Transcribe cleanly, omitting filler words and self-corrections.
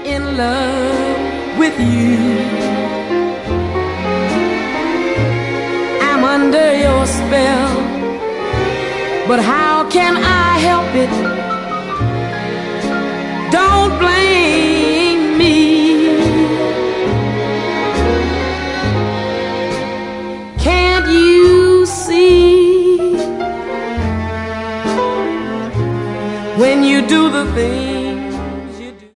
in love with you. I'm under your spell, but how can I help it? Don't blame me. Can't you see when you do the thing